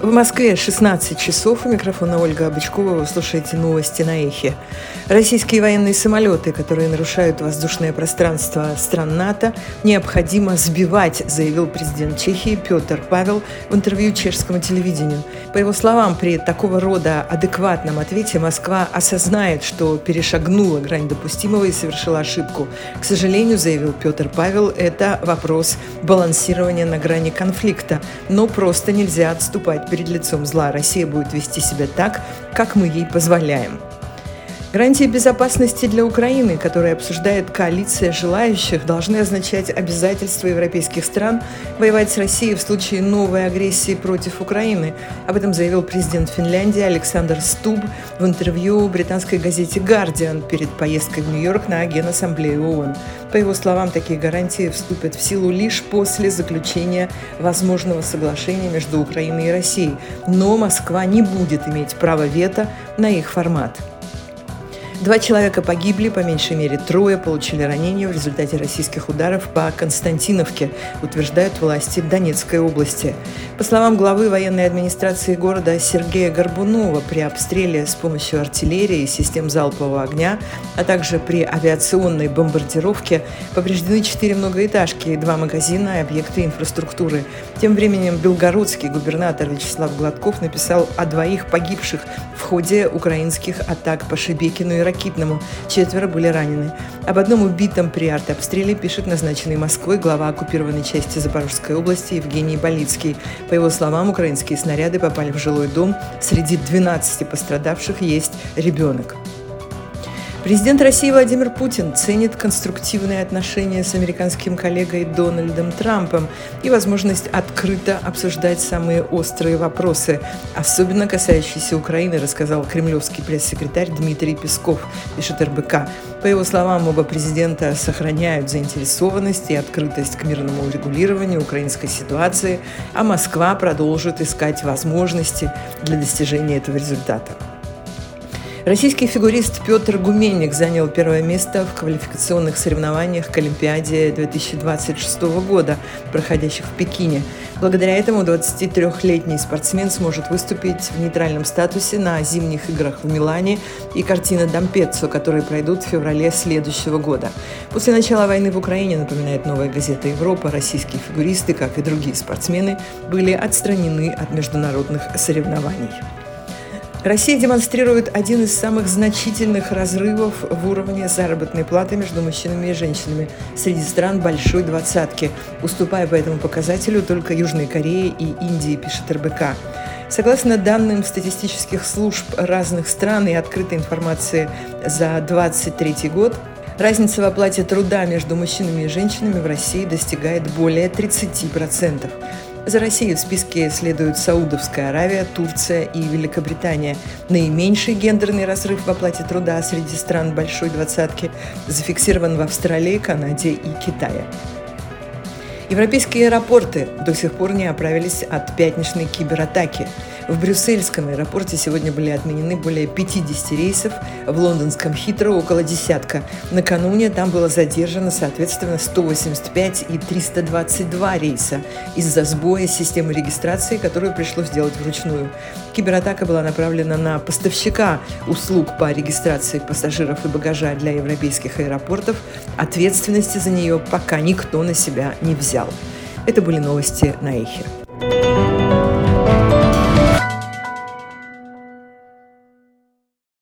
В Москве 16 часов. У микрофона Ольга Обычкова. Вы слушаете новости на Эхе. Российские военные самолеты, которые нарушают воздушное пространство стран НАТО, необходимо сбивать, заявил президент Чехии Петр Павел в интервью чешскому телевидению. По его словам, при такого рода адекватном ответе Москва осознает, что перешагнула грань допустимого и совершила ошибку. К сожалению, заявил Петр Павел, это вопрос балансирования на грани конфликта, но просто нельзя отступать перед лицом зла. Россия будет вести себя так, как мы ей позволяем. Гарантии безопасности для Украины, которые обсуждает коалиция желающих, должны означать обязательство европейских стран воевать с Россией в случае новой агрессии против Украины. Об этом заявил президент Финляндии Александр Стуб в интервью британской газете «Гардиан» перед поездкой в Нью-Йорк на Генассамблею ООН. По его словам, такие гарантии вступят в силу лишь после заключения возможного соглашения между Украиной и Россией. Но Москва не будет иметь права вето на их формат. 2 человека погибли, по меньшей мере 3 получили ранения в результате российских ударов по Константиновке, утверждают власти Донецкой области. По словам главы военной администрации города Сергея Горбунова, при обстреле с помощью артиллерии и систем залпового огня, а также при авиационной бомбардировке повреждены 4 многоэтажки и 2 магазина и объекты инфраструктуры. Тем временем белгородский губернатор Вячеслав Гладков написал о 2 погибших в ходе украинских атак по Шебекину и Ракитному. 4 были ранены. Об одном убитом при артобстреле пишет назначенный Москвой глава оккупированной части Запорожской области Евгений Болицкий. По его словам, украинские снаряды попали в жилой дом. Среди 12 пострадавших есть ребенок. Президент России Владимир Путин ценит конструктивные отношения с американским коллегой Дональдом Трампом и возможность открыто обсуждать самые острые вопросы, особенно касающиеся Украины, рассказал кремлевский пресс-секретарь Дмитрий Песков, пишет РБК. По его словам, оба президента сохраняют заинтересованность и открытость к мирному урегулированию украинской ситуации, а Москва продолжит искать возможности для достижения этого результата. Российский фигурист Петр Гуменник занял 1 место в квалификационных соревнованиях к Олимпиаде 2026 года, проходящих в Пекине. Благодаря этому 23-летний спортсмен сможет выступить в нейтральном статусе на зимних играх в Милане и Кортино д'Ампеццо, которые пройдут в феврале следующего года. После начала войны в Украине, напоминает «Новая газета Европа», российские фигуристы, как и другие спортсмены, были отстранены от международных соревнований. Россия демонстрирует один из самых значительных разрывов в уровне заработной платы между мужчинами и женщинами среди стран Большой Двадцатки, уступая по этому показателю только Южной Корее и Индии, пишет РБК. Согласно данным статистических служб разных стран и открытой информации за 2023 год, разница в оплате труда между мужчинами и женщинами в России достигает более 30%. За Россией в списке следуют Саудовская Аравия, Турция и Великобритания. Наименьший гендерный разрыв в оплате труда среди стран Большой Двадцатки зафиксирован в Австралии, Канаде и Китае. Европейские аэропорты до сих пор не оправились от пятничной кибератаки. В брюссельском аэропорте сегодня были отменены более 50 рейсов, в лондонском Хитроу около десятка. Накануне там было задержано, соответственно, 185 и 322 рейса из-за сбоя системы регистрации, которую пришлось делать вручную. Кибератака была направлена на поставщика услуг по регистрации пассажиров и багажа для европейских аэропортов. Ответственности за нее пока никто на себя не взял. Это были новости на Эхе.